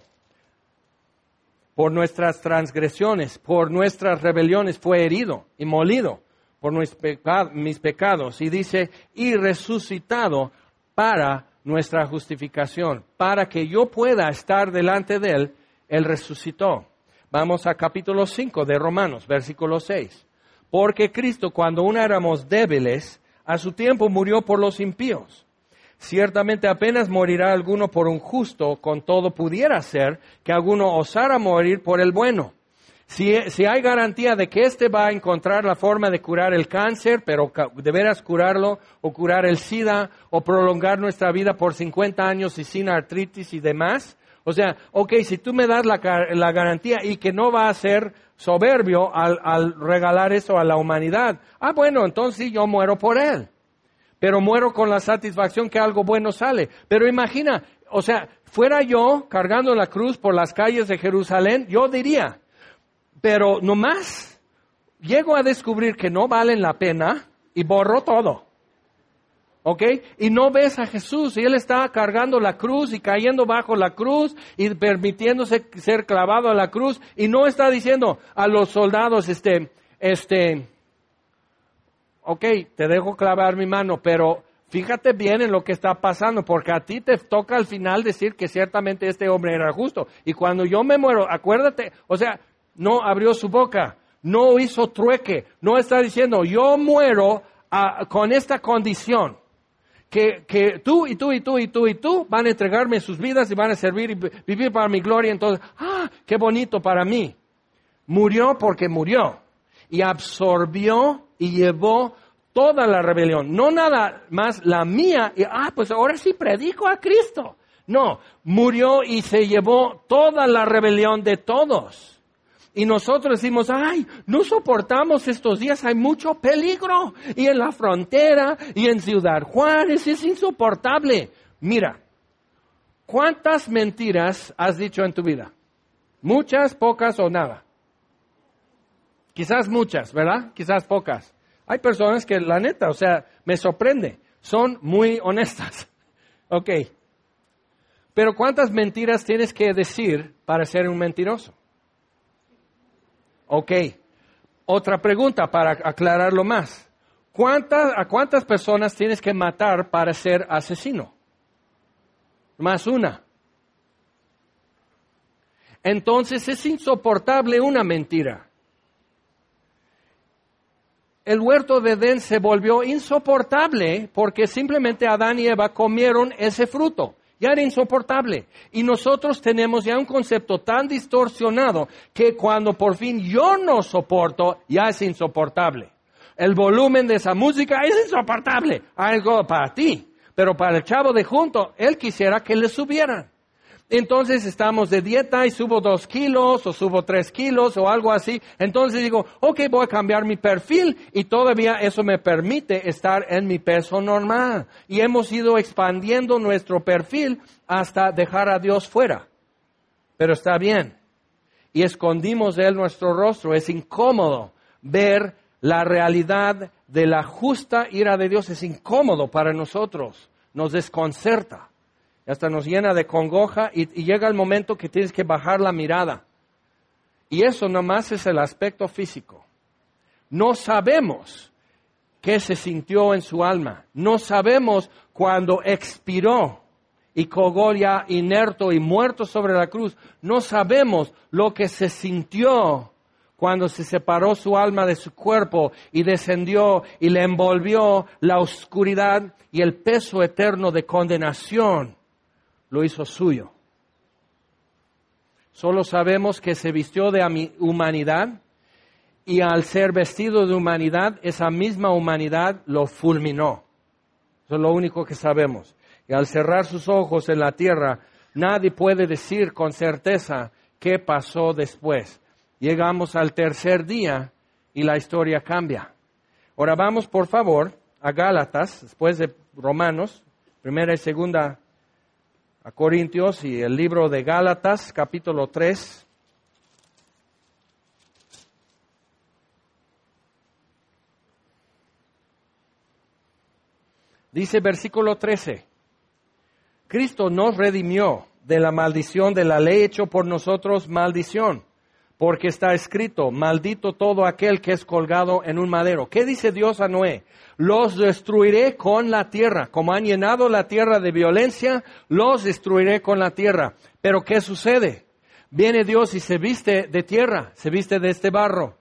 por nuestras transgresiones, por nuestras rebeliones, fue herido y molido por mis pecados. Y dice, y resucitado para nuestra justificación, para que yo pueda estar delante de Él, Él resucitó. Vamos a capítulo 5 de Romanos, versículo 6. Porque Cristo, cuando aún éramos débiles, a su tiempo murió por los impíos. Ciertamente apenas morirá alguno por un justo, con todo pudiera ser que alguno osara morir por el bueno. Si hay garantía de que éste va a encontrar la forma de curar el cáncer, pero de veras curarlo, o curar el SIDA, o prolongar nuestra vida por 50 años y sin artritis y demás. O sea, ok, si tú me das la garantía y que no va a ser soberbio al regalar eso a la humanidad, bueno, entonces sí, yo muero por Él. Pero muero con la satisfacción que algo bueno sale. Pero imagina, o sea, fuera yo cargando la cruz por las calles de Jerusalén, yo diría, pero nomás llego a descubrir que no valen la pena y borro todo. ¿Ok? Y no ves a Jesús y Él está cargando la cruz y cayendo bajo la cruz y permitiéndose ser clavado a la cruz y no está diciendo a los soldados, ok, te dejo clavar mi mano, pero fíjate bien en lo que está pasando, porque a ti te toca al final decir que ciertamente este hombre era justo. Y cuando yo me muero, acuérdate, o sea, no abrió su boca, no hizo trueque, no está diciendo, yo muero con esta condición, que tú y tú y tú y tú y tú van a entregarme sus vidas y van a servir y vivir para mi gloria. Entonces, qué bonito para mí. Murió porque murió y absorbió y llevó toda la rebelión, no nada más la mía, y pues ahora sí predico a Cristo. No, murió y se llevó toda la rebelión de todos. Y nosotros decimos, no soportamos estos días, hay mucho peligro, y en la frontera, y en Ciudad Juárez, es insoportable. Mira, ¿cuántas mentiras has dicho en tu vida? ¿Muchas, pocas o nada? Quizás muchas, ¿verdad? Quizás pocas. Hay personas que la neta, o sea, me sorprende. Son muy honestas. Ok. Pero ¿cuántas mentiras tienes que decir para ser un mentiroso? Ok. Otra pregunta para aclararlo más. ¿A cuántas personas tienes que matar para ser asesino? Más una. Entonces es insoportable una mentira. El huerto de Edén se volvió insoportable porque simplemente Adán y Eva comieron ese fruto. Ya era insoportable. Y nosotros tenemos ya un concepto tan distorsionado que cuando por fin yo no soporto, ya es insoportable. El volumen de esa música es insoportable. Algo para ti. Pero para el chavo de junto, él quisiera que le subieran. Entonces estamos de dieta y subo 2 kilos o subo 3 kilos o algo así. Entonces digo, ok, voy a cambiar mi perfil y todavía eso me permite estar en mi peso normal. Y hemos ido expandiendo nuestro perfil hasta dejar a Dios fuera. Pero está bien. Y escondimos de Él nuestro rostro. Es incómodo ver la realidad de la justa ira de Dios. Es incómodo para nosotros. Nos desconcerta. Hasta nos llena de congoja y llega el momento que tienes que bajar la mirada. Y eso nomás es el aspecto físico. No sabemos qué se sintió en su alma. No sabemos cuando expiró y colgó ya inerto y muerto sobre la cruz. No sabemos lo que se sintió cuando se separó su alma de su cuerpo y descendió y le envolvió la oscuridad y el peso eterno de condenación. Lo hizo suyo. Solo sabemos que se vistió de humanidad y al ser vestido de humanidad, esa misma humanidad lo fulminó. Eso es lo único que sabemos. Y al cerrar sus ojos en la tierra, nadie puede decir con certeza qué pasó después. Llegamos al tercer día y la historia cambia. Ahora vamos, por favor, a Gálatas, después de Romanos, primera y segunda a Corintios y el libro de Gálatas, capítulo 3. Dice versículo 13, Cristo nos redimió de la maldición de la ley, hecho por nosotros maldición, porque está escrito, maldito todo aquel que es colgado en un madero. ¿Qué dice Dios a Noé? Los destruiré con la tierra. Como han llenado la tierra de violencia, los destruiré con la tierra. Pero ¿qué sucede? Viene Dios y se viste de tierra, se viste de este barro.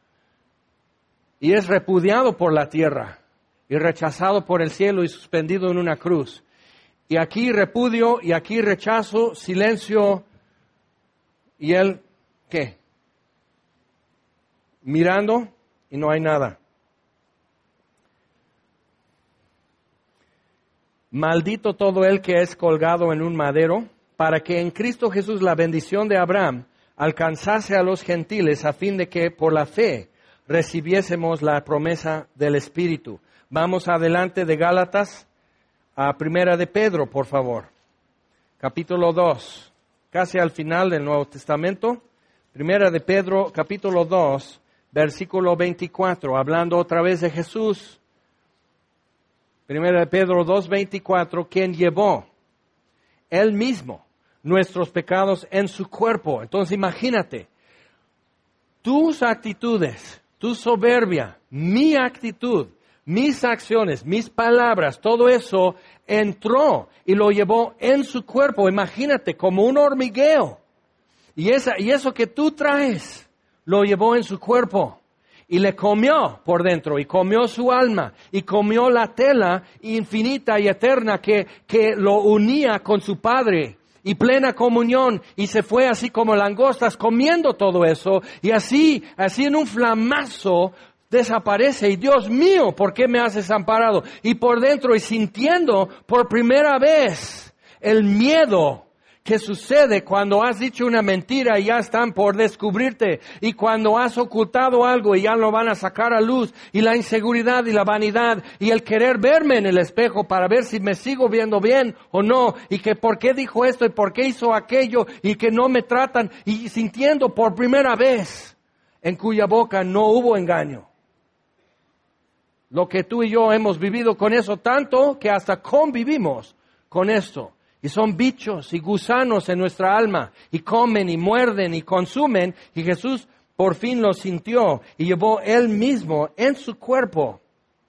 Y es repudiado por la tierra, y rechazado por el cielo y suspendido en una cruz. Y aquí repudio, y aquí rechazo, silencio, y él, ¿qué? Mirando, y no hay nada. Maldito todo el que es colgado en un madero, para que en Cristo Jesús la bendición de Abraham alcanzase a los gentiles, a fin de que por la fe recibiésemos la promesa del Espíritu. Vamos adelante de Gálatas a Primera de Pedro, por favor. Capítulo 2, casi al final del Nuevo Testamento. Primera de Pedro, capítulo 2, versículo 24, hablando otra vez de Jesús. Primera de Pedro 2:24, quien llevó Él mismo nuestros pecados en su cuerpo. Entonces imagínate, tus actitudes, tu soberbia, mi actitud, mis acciones, mis palabras, todo eso entró y lo llevó en su cuerpo. Imagínate, como un hormigueo. Y eso que tú traes, lo llevó en su cuerpo. Y le comió por dentro, y comió su alma, y comió la tela infinita y eterna que lo unía con su Padre, y plena comunión, y se fue así como langostas comiendo todo eso, y así en un flamazo desaparece, y Dios mío, ¿por qué me has desamparado? Y por dentro, y sintiendo por primera vez el miedo que sucede cuando has dicho una mentira y ya están por descubrirte, y cuando has ocultado algo y ya lo van a sacar a luz, y la inseguridad y la vanidad y el querer verme en el espejo para ver si me sigo viendo bien o no, y que por qué dijo esto y por qué hizo aquello, y que no me tratan, y sintiendo por primera vez en cuya boca no hubo engaño. Lo que tú y yo hemos vivido con eso tanto que hasta convivimos con esto. Y son bichos y gusanos en nuestra alma, y comen y muerden y consumen, y Jesús por fin lo sintió y llevó Él mismo en su cuerpo.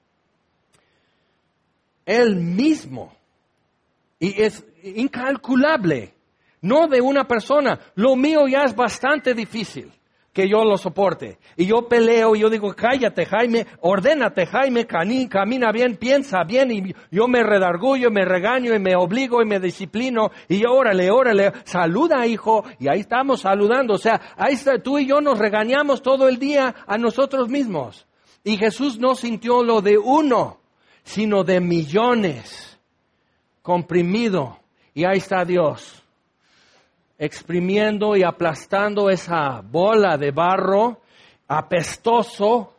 Él mismo. Y es incalculable, no de una persona. Lo mío ya es bastante difícil que yo lo soporte. Y yo peleo, y yo digo, cállate Jaime, ordénate Jaime, camina bien, piensa bien, y yo me redargullo, me regaño, y me obligo, y me disciplino, y órale, saluda hijo, y ahí estamos saludando. O sea, ahí está, tú y yo nos regañamos todo el día a nosotros mismos. Y Jesús no sintió lo de uno, sino de millones, comprimido, y ahí está Dios, exprimiendo y aplastando esa bola de barro apestoso.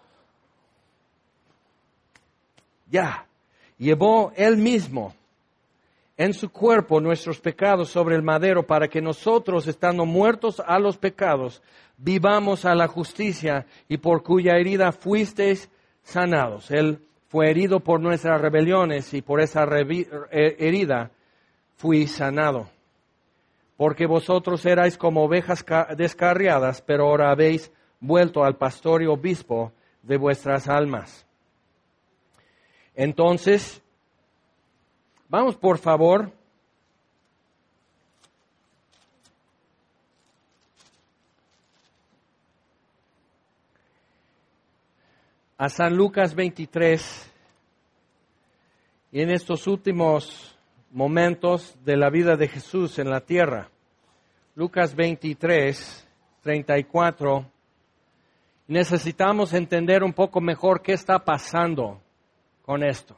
Ya, llevó Él mismo en su cuerpo nuestros pecados sobre el madero para que nosotros, estando muertos a los pecados, vivamos a la justicia, y por cuya herida fuisteis sanados. Él fue herido por nuestras rebeliones, y por esa herida fui sanado. Porque vosotros erais como ovejas descarriadas, pero ahora habéis vuelto al pastor y obispo de vuestras almas. Entonces, vamos por favor a San Lucas 23, y en estos últimos momentos de la vida de Jesús en la tierra. Lucas 23, 34. Necesitamos entender un poco mejor qué está pasando con esto.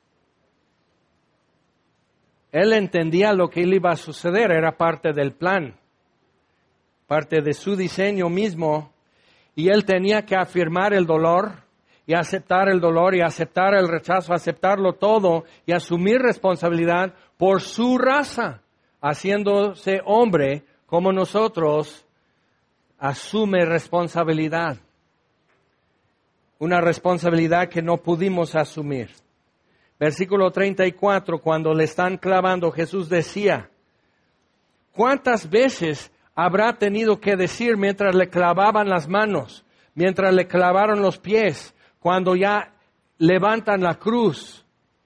Él entendía lo que le iba a suceder, era parte del plan, parte de su diseño mismo, y él tenía que afirmar el dolor, y aceptar el dolor, y aceptar el rechazo, aceptarlo todo, y asumir responsabilidad por su raza, haciéndose hombre como nosotros, asume responsabilidad. Una responsabilidad que no pudimos asumir. Versículo 34, cuando le están clavando, Jesús decía, ¿cuántas veces habrá tenido que decir mientras le clavaban las manos, mientras le clavaron los pies, cuando ya levantan la cruz?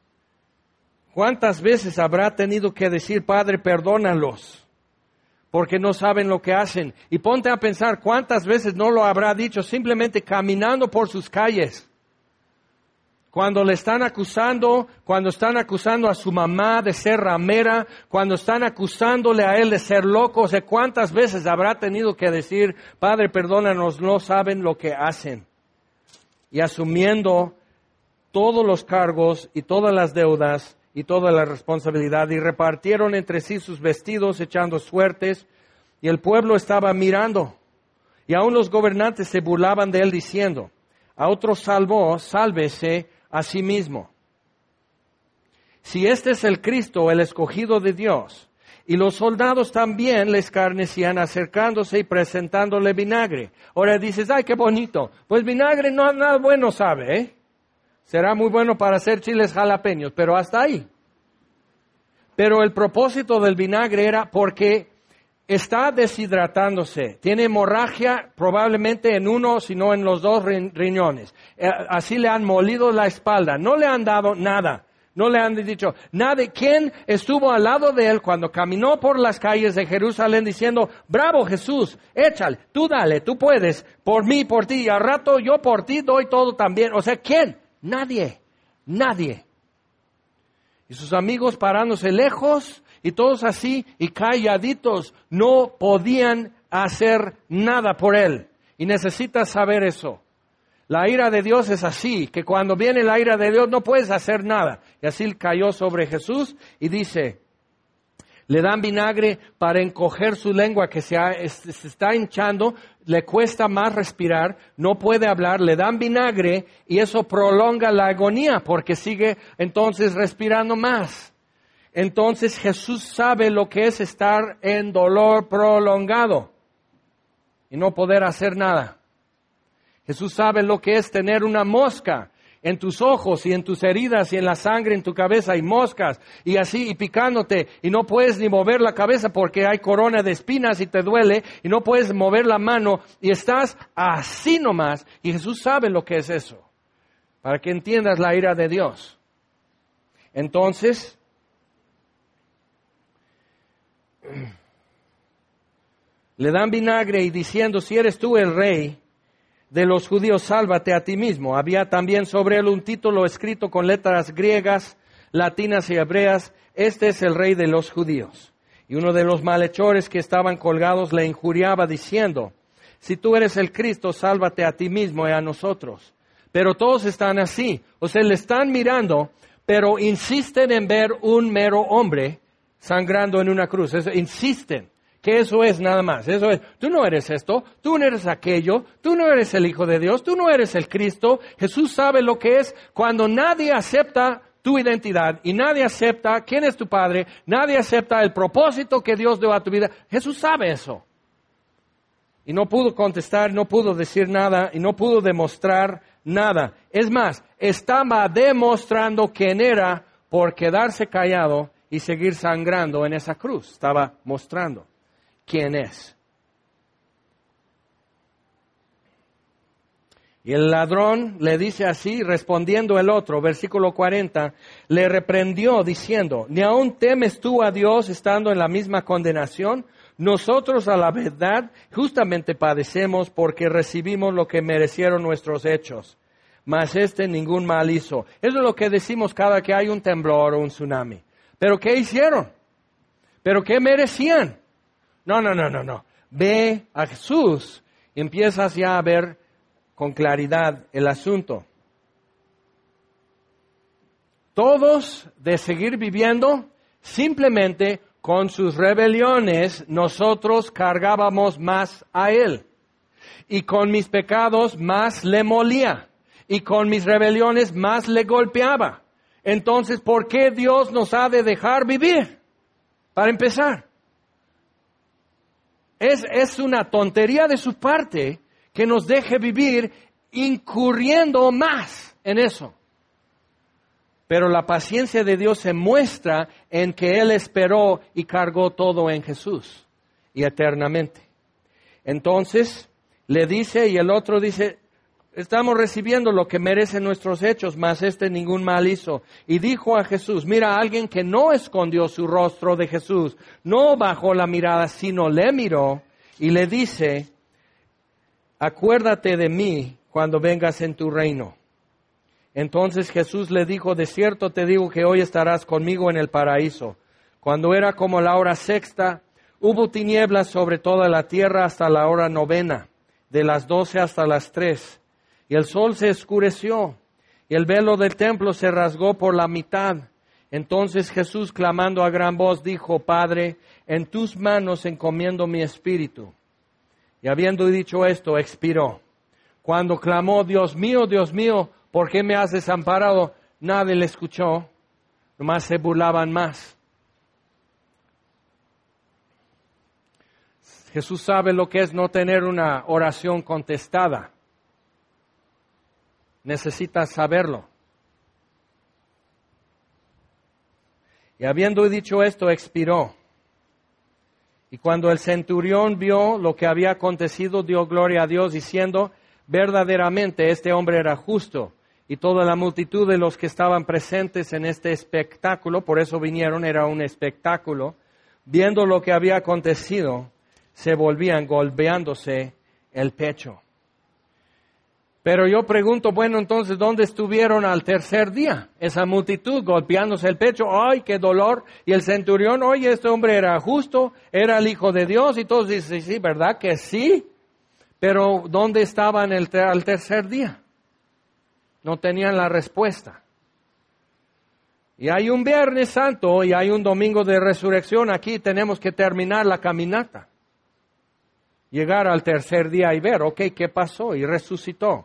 ¿Cuántas veces habrá tenido que decir, Padre, perdónalos, porque no saben lo que hacen? Y ponte a pensar, ¿cuántas veces no lo habrá dicho simplemente caminando por sus calles? Cuando le están acusando, cuando están acusando a su mamá de ser ramera, cuando están acusándole a él de ser loco, o sea, ¿cuántas veces habrá tenido que decir, Padre, perdónanos, no saben lo que hacen? Y asumiendo todos los cargos y todas las deudas y toda la responsabilidad, y repartieron entre sí sus vestidos echando suertes, y el pueblo estaba mirando, y aun los gobernantes se burlaban de él diciendo, a otro salvó, sálvese a sí mismo. Si este es el Cristo, el escogido de Dios. Y los soldados también le escarnecían acercándose y presentándole vinagre. Ahora dices, ay, qué bonito. Pues vinagre no nada bueno sabe, ¿eh? Será muy bueno para hacer chiles jalapeños, pero hasta ahí. Pero el propósito del vinagre era porque está deshidratándose. Tiene hemorragia probablemente en uno, si no en los dos riñones. Así le han molido la espalda. No le han dado nada. No le han dicho nada. ¿Quién estuvo al lado de él cuando caminó por las calles de Jerusalén diciendo, bravo Jesús, échale, tú dale, tú puedes, por mí, por ti, y al rato yo por ti doy todo también? O sea, ¿quién? Nadie. Y sus amigos parándose lejos, y todos así, y calladitos, no podían hacer nada por él. Y necesitas saber eso. La ira de Dios es así, que cuando viene la ira de Dios no puedes hacer nada. Y así cayó sobre Jesús y dice, Le dan vinagre para encoger su lengua que se está hinchando, le cuesta más respirar, no puede hablar, le dan vinagre y eso prolonga la agonía porque sigue entonces respirando más. Entonces Jesús sabe lo que es estar en dolor prolongado y no poder hacer nada. Jesús sabe lo que es tener una mosca en tus ojos y en tus heridas y en la sangre en tu cabeza hay moscas y así y picándote y no puedes ni mover la cabeza porque hay corona de espinas y te duele y no puedes mover la mano y estás así nomás y Jesús sabe lo que es eso para que entiendas la ira de Dios. Entonces, le dan vinagre y diciendo, si eres tú el rey de los judíos, sálvate a ti mismo. Había también sobre él un título escrito con letras griegas, latinas y hebreas, este es el rey de los judíos. Y uno de los malhechores que estaban colgados le injuriaba diciendo, si tú eres el Cristo, sálvate a ti mismo y a nosotros. Pero todos están así, o sea, le están mirando, pero insisten en ver un mero hombre sangrando en una cruz. Insisten. Que eso es nada más, eso es, tú no eres esto, tú no eres aquello, tú no eres el Hijo de Dios, tú no eres el Cristo. Jesús sabe lo que es cuando nadie acepta tu identidad y nadie acepta quién es tu Padre, nadie acepta el propósito que Dios dio a tu vida. Jesús sabe eso. Y no pudo contestar, no pudo decir nada y no pudo demostrar nada. Es más, estaba demostrando quién era por quedarse callado y seguir sangrando en esa cruz. Estaba mostrando quién es. Y el ladrón le dice así, respondiendo el otro, versículo 40, le reprendió diciendo, ¿ni aún temes tú a Dios estando en la misma condenación? Nosotros a la verdad justamente padecemos porque recibimos lo que merecieron nuestros hechos, mas ningún mal hizo. Eso es lo que decimos cada que hay un temblor o un tsunami. ¿Pero qué hicieron? ¿Pero qué merecían? No. Ve a Jesús y empiezas ya a ver con claridad el asunto. Todos de seguir viviendo, simplemente con sus rebeliones nosotros cargábamos más a Él. Y con mis pecados más le molía. Y con mis rebeliones más le golpeaba. Entonces, ¿por qué Dios nos ha de dejar vivir? Para empezar. Es una tontería de su parte que nos deje vivir incurriendo más en eso. Pero la paciencia de Dios se muestra en que Él esperó y cargó todo en Jesús y eternamente. Entonces le dice y el otro dice, estamos recibiendo lo que merecen nuestros hechos, mas ningún mal hizo. Y dijo a Jesús, mira, alguien que no escondió su rostro de Jesús, no bajó la mirada, sino le miró y le dice, acuérdate de mí cuando vengas en tu reino. Entonces Jesús le dijo, de cierto te digo que hoy estarás conmigo en el paraíso. Cuando era como la hora sexta, hubo tinieblas sobre toda la tierra hasta la hora novena, de las 12 hasta las 3. Y el sol se oscureció, y el velo del templo se rasgó por la mitad. Entonces Jesús, clamando a gran voz, dijo, Padre, en tus manos encomiendo mi espíritu. Y habiendo dicho esto, expiró. Cuando clamó, Dios mío, ¿por qué me has desamparado? Nadie le escuchó, nomás se burlaban más. Jesús sabe lo que es no tener una oración contestada. Necesitas saberlo. Y habiendo dicho esto, expiró. Y cuando el centurión vio lo que había acontecido, dio gloria a Dios, diciendo, verdaderamente este hombre era justo. Y toda la multitud de los que estaban presentes en este espectáculo, por eso vinieron, era un espectáculo, viendo lo que había acontecido, se volvían golpeándose el pecho. Pero yo pregunto, bueno, entonces, ¿dónde estuvieron al tercer día? Esa multitud golpeándose el pecho, ¡ay, qué dolor! Y el centurión, oye, este hombre era justo, era el Hijo de Dios, y todos dicen, sí, ¿verdad que sí? Pero, ¿dónde estaban al tercer día? No tenían la respuesta. Y hay un Viernes Santo y hay un Domingo de Resurrección. Aquí tenemos que terminar la caminata. Llegar al tercer día y ver, ok, ¿qué pasó? Y resucitó.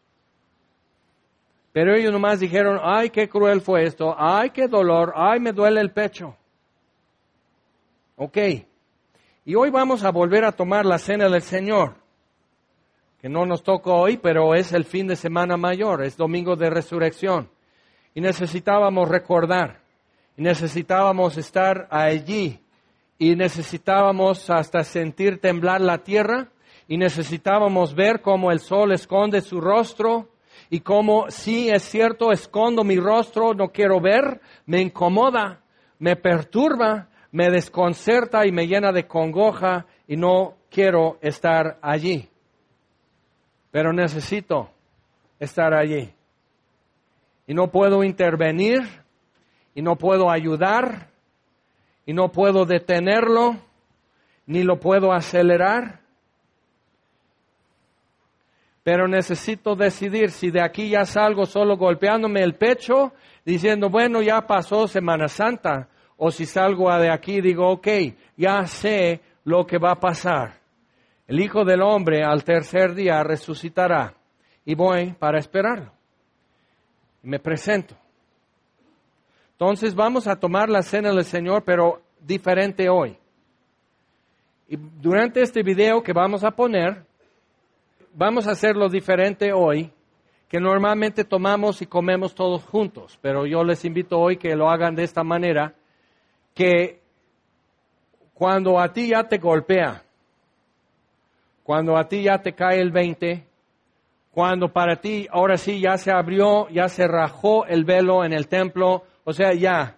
Pero ellos nomás dijeron, ay, qué cruel fue esto, ay, qué dolor, ay, me duele el pecho. Ok. Y hoy vamos a volver a tomar la cena del Señor, que no nos toca hoy, pero es el fin de semana mayor, es Domingo de Resurrección. Y necesitábamos recordar, y necesitábamos estar allí, y necesitábamos hasta sentir temblar la tierra, y necesitábamos ver cómo el sol esconde su rostro, y cómo, sí, es cierto, escondo mi rostro, no quiero ver, me incomoda, me perturba, me desconcerta y me llena de congoja, y no quiero estar allí. Pero necesito estar allí. Y no puedo intervenir, y no puedo ayudar, y no puedo detenerlo, ni lo puedo acelerar. Pero necesito decidir si de aquí ya salgo solo golpeándome el pecho, diciendo, bueno, ya pasó Semana Santa, o si salgo de aquí y digo, ok, ya sé lo que va a pasar. El Hijo del Hombre al tercer día resucitará, y voy para esperarlo. Y me presento. Entonces vamos a tomar la cena del Señor, pero diferente hoy. Y durante este video que vamos a poner, vamos a hacerlo diferente hoy, que normalmente tomamos y comemos todos juntos. Pero yo les invito hoy que lo hagan de esta manera, que cuando a ti ya te golpea, cuando a ti ya te cae el 20, cuando para ti ahora sí ya se abrió, ya se rajó el velo en el templo, o sea, ya.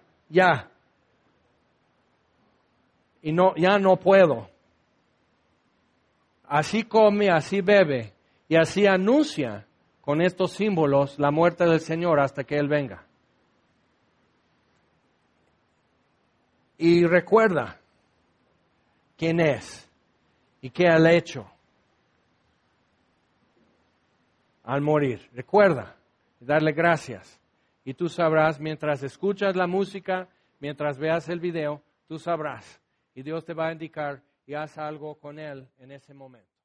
Y no, ya no puedo. Así come, así bebe y así anuncia con estos símbolos la muerte del Señor hasta que Él venga. Y recuerda quién es y qué ha hecho al morir. Recuerda y darle gracias. Y tú sabrás, mientras escuchas la música, mientras veas el video, tú sabrás. Y Dios te va a indicar y haz algo con Él en ese momento.